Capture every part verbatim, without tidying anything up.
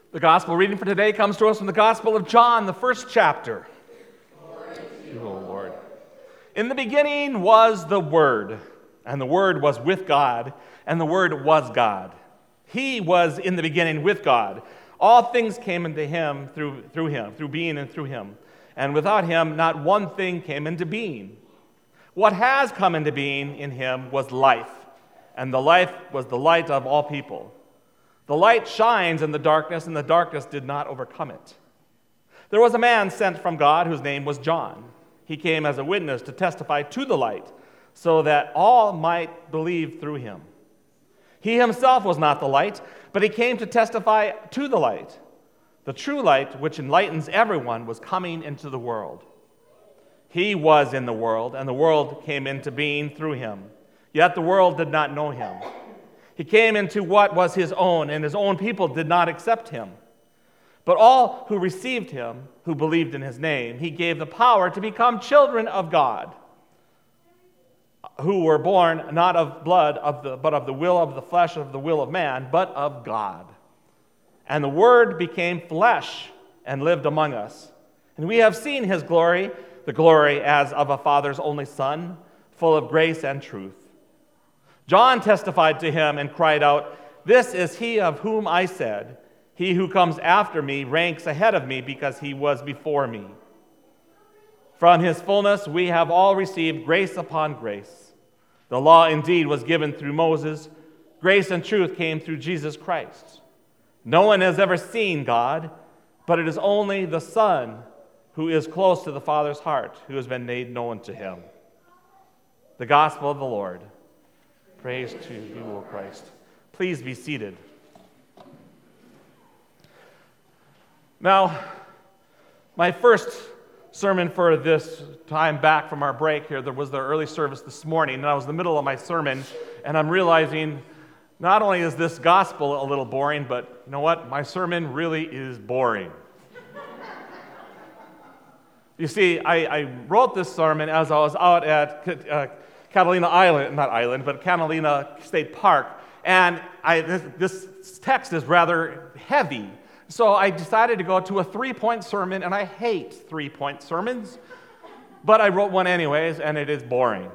The gospel reading for today comes to us from the Gospel of John, the first chapter. Glory to you, O Lord. In the beginning was the Word, and the Word was with God, and the Word was God. He was in the beginning with God. All things came into him through, through him, through being and through him. And without him, not one thing came into being. What has come into being in him was life, and the life was the light of all people. The light shines in the darkness, and the darkness did not overcome it. There was a man sent from God whose name was John. He came as a witness to testify to the light, so that all might believe through him. He himself was not the light, but he came to testify to the light. The true light, which enlightens everyone, was coming into the world. He was in the world, and the world came into being through him. Yet the world did not know him. He came into what was his own, and his own people did not accept him. But all who received him, who believed in his name, he gave the power to become children of God, who were born not of blood, of the, but of the will of the flesh, of the will of man, but of God. And the Word became flesh and lived among us. And we have seen his glory, the glory as of a Father's only Son, full of grace and truth. John testified to him and cried out, "This is he of whom I said, 'He who comes after me ranks ahead of me because he was before me.' From his fullness we have all received grace upon grace. The law indeed was given through Moses. Grace and truth came through Jesus Christ. No one has ever seen God, but it is only the Son who is close to the Father's heart who has been made known to him." The gospel of the Lord. Praise to you, O Christ. Please be seated. Now, my first sermon for this time back from our break here, there was the early service this morning, and I was in the middle of my sermon, and I'm realizing not only is this gospel a little boring, but you know what? My sermon really is boring. You see, I, I wrote this sermon as I was out at uh, Catalina Island, not Island, but Catalina State Park, and I, this, this text is rather heavy. So I decided to go to a three-point sermon, and I hate three-point sermons, but I wrote one anyways, and it is boring.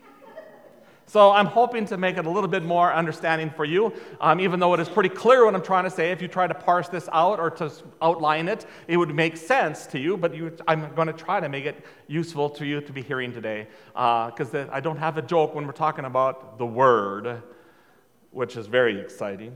So I'm hoping to make it a little bit more understanding for you, um, even though it is pretty clear what I'm trying to say. If you try to parse this out or to outline it, it would make sense to you, but you, I'm going to try to make it useful to you to be hearing today, because uh, I don't have a joke when we're talking about the Word, which is very exciting.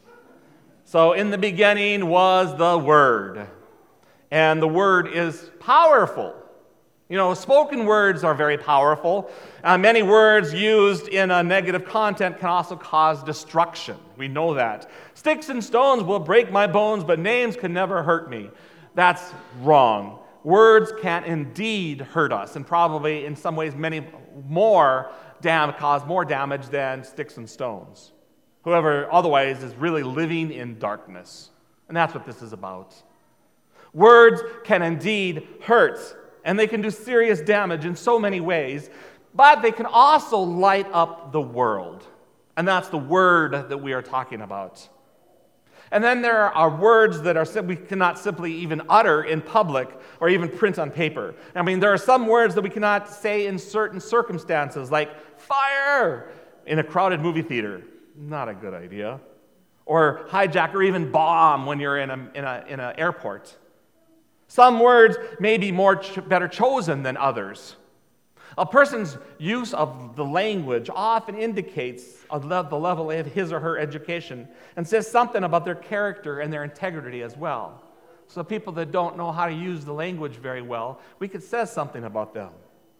So in the beginning was the Word, and the Word is powerful. You know, spoken words are very powerful. Uh, many words used in a negative content can also cause destruction. We know that. Sticks and stones will break my bones, but names can never hurt me. That's wrong. Words can indeed hurt us, and probably in some ways many more dam- cause more damage than sticks and stones. Whoever otherwise is really living in darkness. And that's what this is about. Words can indeed hurt, and they can do serious damage in so many ways, but they can also light up the world. And that's the Word that we are talking about. And then there are words that are we cannot simply even utter in public or even print on paper. I mean, there are some words that we cannot say in certain circumstances, like fire in a crowded movie theater. Not a good idea. Or hijack or even bomb when you're in a in a in an airport. Some words may be more ch- better chosen than others. A person's use of the language often indicates a le- the level of his or her education and says something about their character and their integrity as well. So people that don't know how to use the language very well, we could say something about them.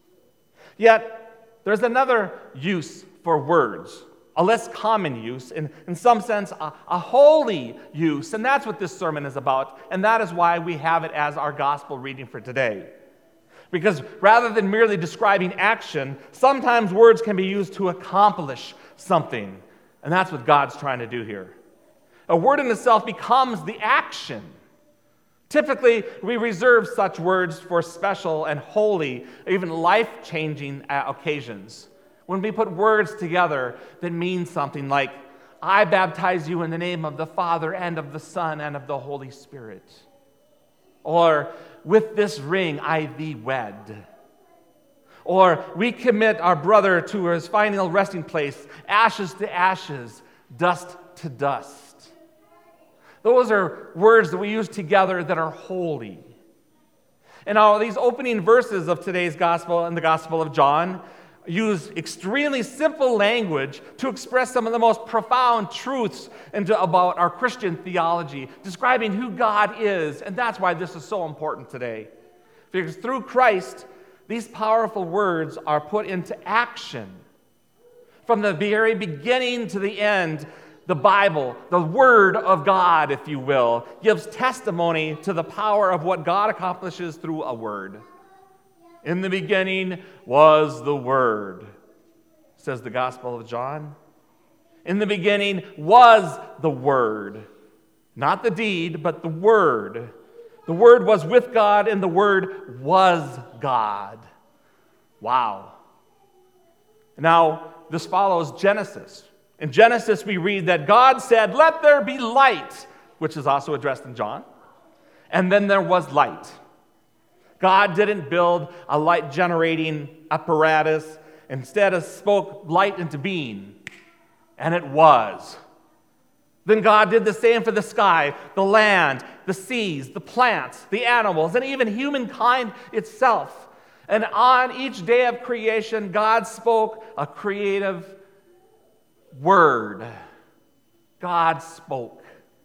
Yet, there's another use for words, a less common use, in, in some sense, a, a holy use, and that's what this sermon is about, and that is why we have it as our gospel reading for today. Because rather than merely describing action, sometimes words can be used to accomplish something, and that's what God's trying to do here. A word in itself becomes the action. Typically, we reserve such words for special and holy, even life-changing occasions. When we put words together that mean something like, I baptize you in the name of the Father and of the Son and of the Holy Spirit. Or, with this ring I thee wed. Or, we commit our brother to his final resting place, ashes to ashes, dust to dust. Those are words that we use together that are holy. And now these opening verses of today's gospel and the Gospel of John use extremely simple language to express some of the most profound truths into, about our Christian theology, describing who God is, and that's why this is so important today. Because through Christ, these powerful words are put into action. From the very beginning to the end, the Bible, the Word of God, if you will, gives testimony to the power of what God accomplishes through a word. In the beginning was the Word, says the Gospel of John. In the beginning was the Word. Not the deed, but the Word. The Word was with God, and the Word was God. Wow. Now, this follows Genesis. In Genesis, we read that God said, "Let there be light," which is also addressed in John. And then there was light. God didn't build a light-generating apparatus. Instead, He spoke light into being, and it was. Then God did the same for the sky, the land, the seas, the plants, the animals, and even humankind itself. And on each day of creation, God spoke a creative word. God spoke.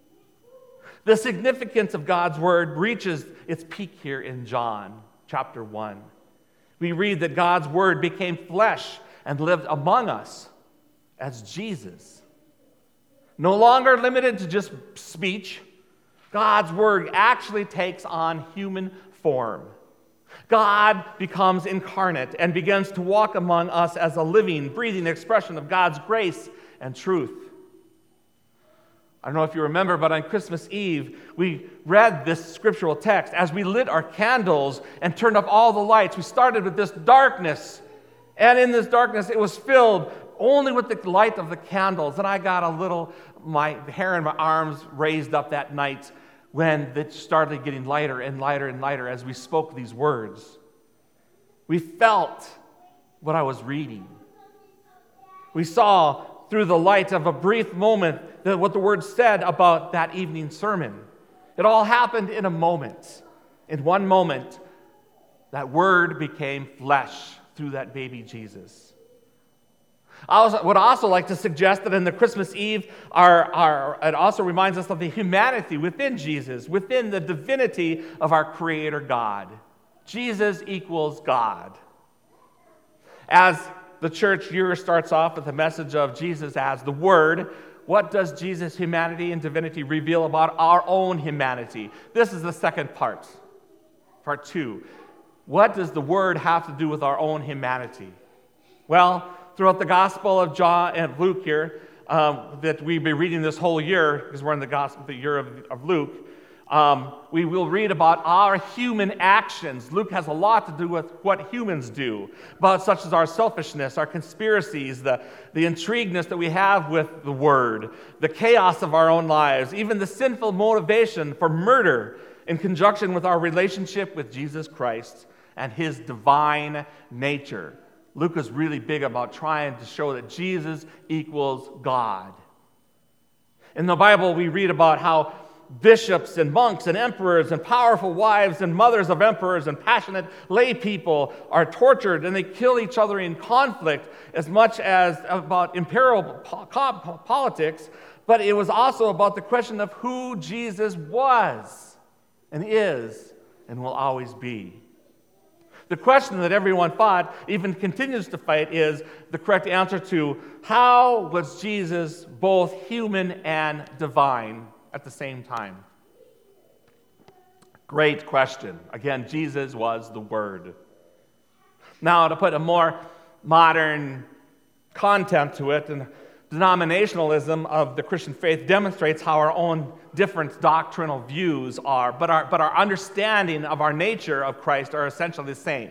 The significance of God's word reaches its peak here in John chapter one. We read that God's word became flesh and lived among us as Jesus. No longer limited to just speech, God's word actually takes on human form. God becomes incarnate and begins to walk among us as a living, breathing expression of God's grace and truth. I don't know if you remember, but on Christmas Eve, we read this scriptural text. As we lit our candles and turned up all the lights, we started with this darkness. And in this darkness, it was filled only with the light of the candles. And I got a little, my hair in my arms raised up that night when it started getting lighter and lighter and lighter as we spoke these words. We felt what I was reading. We saw through the light of a brief moment that what the word said about that evening sermon. It all happened in a moment. In one moment, that word became flesh through that baby Jesus. I also, would also like to suggest that in the Christmas Eve, our, our, it also reminds us of the humanity within Jesus, within the divinity of our Creator God. Jesus equals God. As the church year starts off with the message of Jesus as the Word, what does Jesus' humanity and divinity reveal about our own humanity? This is the second part. Part two. What does the Word have to do with our own humanity? Well, throughout the Gospel of John and Luke here, um, that we've been reading this whole year, because we're in the Gospel, the year of, of Luke, um, we will read about our human actions. Luke has a lot to do with what humans do, about such as our selfishness, our conspiracies, the, the intrigueness that we have with the Word, the chaos of our own lives, even the sinful motivation for murder in conjunction with our relationship with Jesus Christ and His divine nature. Luke is really big about trying to show that Jesus equals God. In the Bible, we read about how bishops and monks and emperors and powerful wives and mothers of emperors and passionate lay people are tortured and they kill each other in conflict as much as about imperial politics, but it was also about the question of who Jesus was and is and will always be. The question that everyone fought, even continues to fight, is the correct answer to how was Jesus both human and divine at the same time? Great question. Again, Jesus was the Word. Now, to put a more modern content to it, and denominationalism of the Christian faith demonstrates how our own different doctrinal views are, but our, but our understanding of our nature of Christ are essentially the same,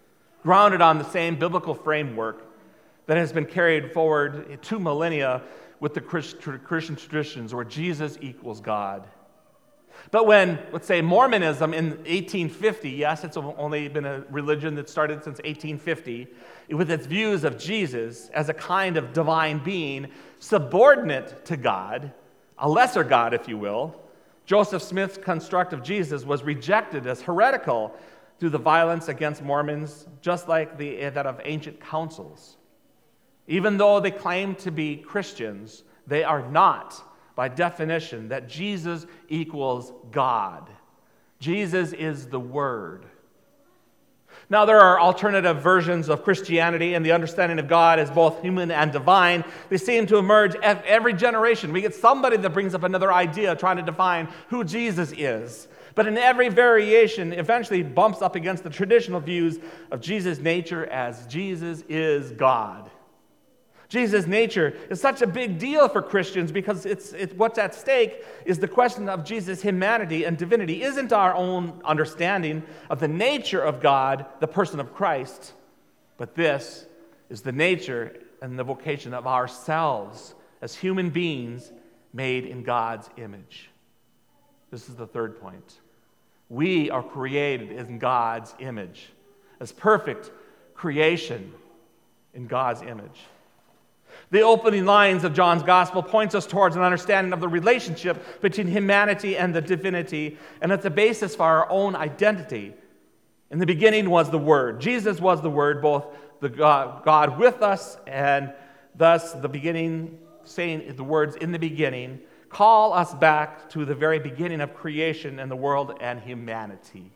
grounded on the same biblical framework that has been carried forward two millennia with the Christian traditions where Jesus equals God. But when, let's say, Mormonism in eighteen fifty, yes, it's only been a religion that started since eighteen fifty, with its views of Jesus as a kind of divine being, subordinate to God, a lesser God, if you will, Joseph Smith's construct of Jesus was rejected as heretical through the violence against Mormons, just like the, that of ancient councils. Even though they claim to be Christians, they are not, by definition, that Jesus equals God. Jesus is the Word. Now, there are alternative versions of Christianity, and the understanding of God as both human and divine. They seem to emerge at every generation. We get somebody that brings up another idea trying to define who Jesus is. But in every variation, eventually bumps up against the traditional views of Jesus' nature as Jesus is God. Jesus' nature is such a big deal for Christians because it's, it's what's at stake is the question of Jesus' humanity and divinity. Isn't our own understanding of the nature of God the person of Christ, but this is the nature and the vocation of ourselves as human beings made in God's image. This is the third point. We are created in God's image, as perfect creation in God's image. The opening lines of John's Gospel points us towards an understanding of the relationship between humanity and the divinity, and it's the basis for our own identity. In the beginning was the Word. Jesus was the Word, both the God, God with us, and thus the beginning, saying the words in the beginning, call us back to the very beginning of creation and the world and humanity.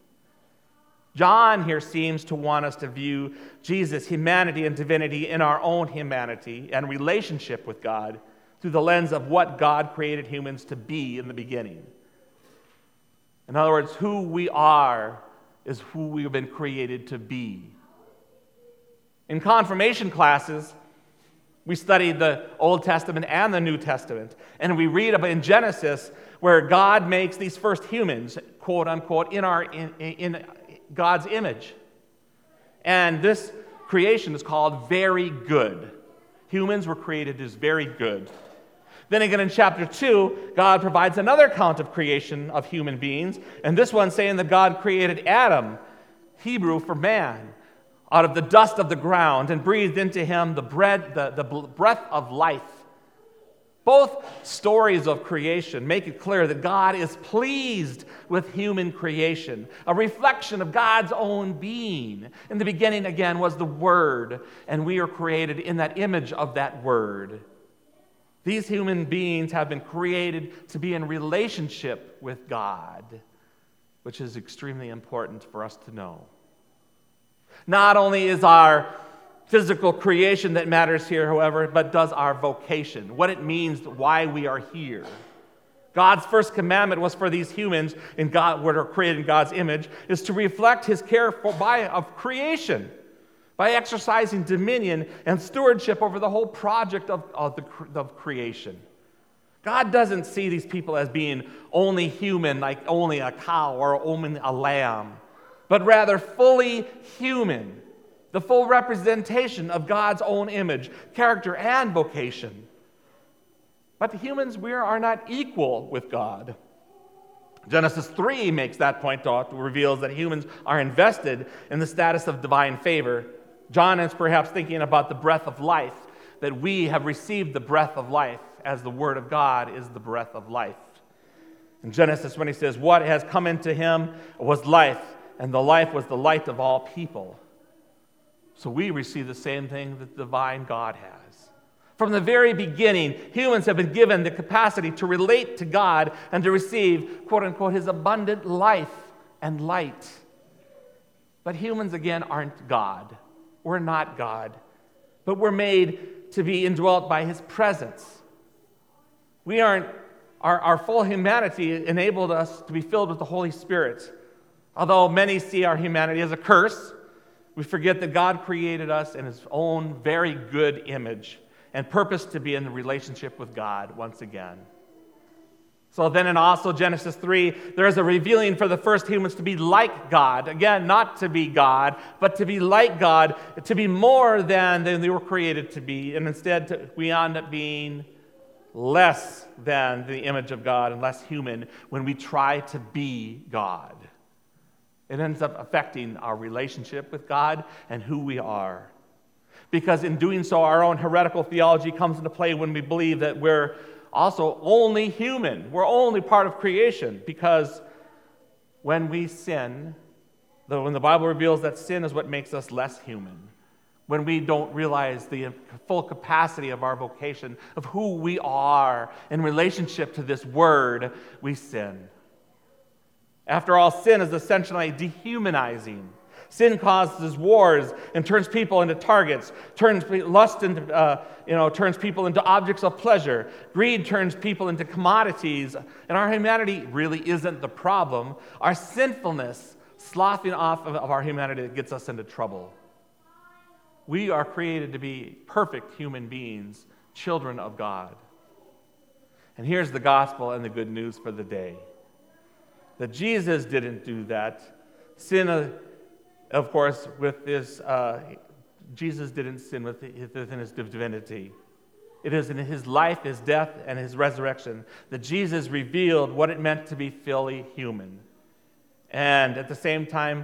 John here seems to want us to view Jesus' humanity and divinity in our own humanity and relationship with God through the lens of what God created humans to be in the beginning. In other words, who we are is who we have been created to be. In confirmation classes, we studied the Old Testament and the New Testament, and we read about in Genesis where God makes these first humans, quote unquote, in our in, in God's image. And this creation is called very good. Humans were created as very good. Then again in chapter two, God provides another account of creation of human beings, and this one saying that God created Adam, Hebrew for man, out of the dust of the ground and breathed into him the, bread, the, the breath of life. Both stories of creation make it clear that God is pleased with human creation, a reflection of God's own being. In the beginning, again, was the Word, and we are created in that image of that Word. These human beings have been created to be in relationship with God, which is extremely important for us to know. Not only is our physical creation that matters here, however, but does our vocation, what it means, why we are here. God's first commandment was for these humans in God, who are created in God's image, is to reflect His care for, by, of creation by exercising dominion and stewardship over the whole project of, of, the, of creation. God doesn't see these people as being only human, like only a cow or only a lamb, but rather fully human, the full representation of God's own image, character, and vocation. But humans, we are not equal with God. Genesis three makes that point out, reveals that humans are invested in the status of divine favor. John is perhaps thinking about the breath of life, that we have received the breath of life, as the Word of God is the breath of life. In Genesis, when he says, what has come into him was life, and the life was the light of all people. So we receive the same thing that the divine God has. From the very beginning, humans have been given the capacity to relate to God and to receive, quote unquote, His abundant life and light. But humans, again, aren't God. We're not God. But we're made to be indwelt by His presence. We aren't, our, our full humanity enabled us to be filled with the Holy Spirit. Although many see our humanity as a curse, we forget that God created us in His own very good image and purposed to be in the relationship with God once again. So then in also Genesis three, there is a revealing for the first humans to be like God. Again, not to be God, but to be like God, to be more than, than they were created to be. And instead, to, we end up being less than the image of God and less human when we try to be God. It ends up affecting our relationship with God and who we are. Because in doing so, our own heretical theology comes into play when we believe that we're also only human. We're only part of creation. Because when we sin, though when the Bible reveals that sin is what makes us less human, when we don't realize the full capacity of our vocation, of who we are in relationship to this word, we sin. After all, sin is essentially dehumanizing. Sin causes wars and turns people into targets, turns lust into, uh, you know, turns people into objects of pleasure. Greed turns people into commodities. And our humanity really isn't the problem. Our sinfulness, sloughing off of, of our humanity, that gets us into trouble. We are created to be perfect human beings, children of God. And here's the gospel and the good news for the day. That Jesus didn't do that. Sin, uh, of course, with his, uh, Jesus didn't sin within his divinity. It is in his life, his death, and his resurrection that Jesus revealed what it meant to be fully human. And at the same time,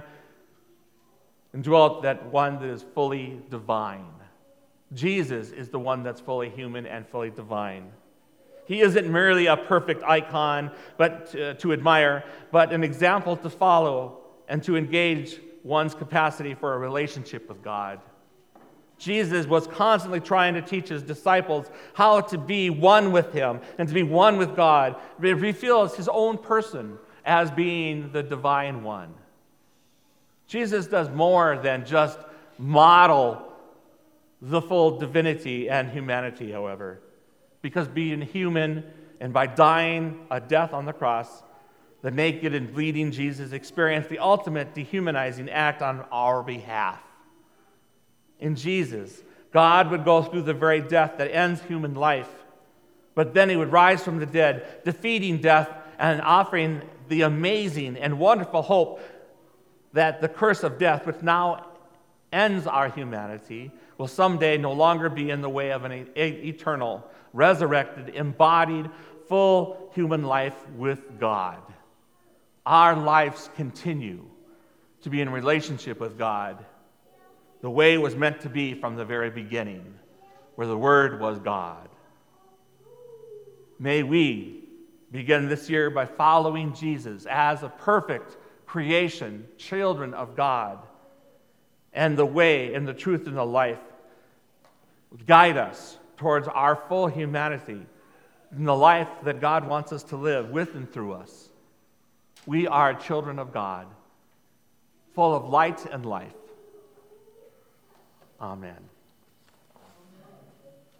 indwelt that one that is fully divine. Jesus is the one that's fully human and fully divine. He isn't merely a perfect icon but to, to admire, but an example to follow and to engage one's capacity for a relationship with God. Jesus was constantly trying to teach his disciples how to be one with him and to be one with God. He reveals his own person as being the divine one. Jesus does more than just model the full divinity and humanity, however, because being human and by dying a death on the cross, the naked and bleeding Jesus experienced the ultimate dehumanizing act on our behalf. In Jesus, God would go through the very death that ends human life, but then he would rise from the dead, defeating death and offering the amazing and wonderful hope that the curse of death, which now ends our humanity, will someday no longer be in the way of an eternal, resurrected, embodied, full human life with God. Our lives continue to be in relationship with God the way it was meant to be from the very beginning, where the Word was God. May we begin this year by following Jesus as a perfect creation, children of God, and the way and the truth and the life guide us towards our full humanity and the life that God wants us to live with and through us. We are children of God, full of light and life. Amen.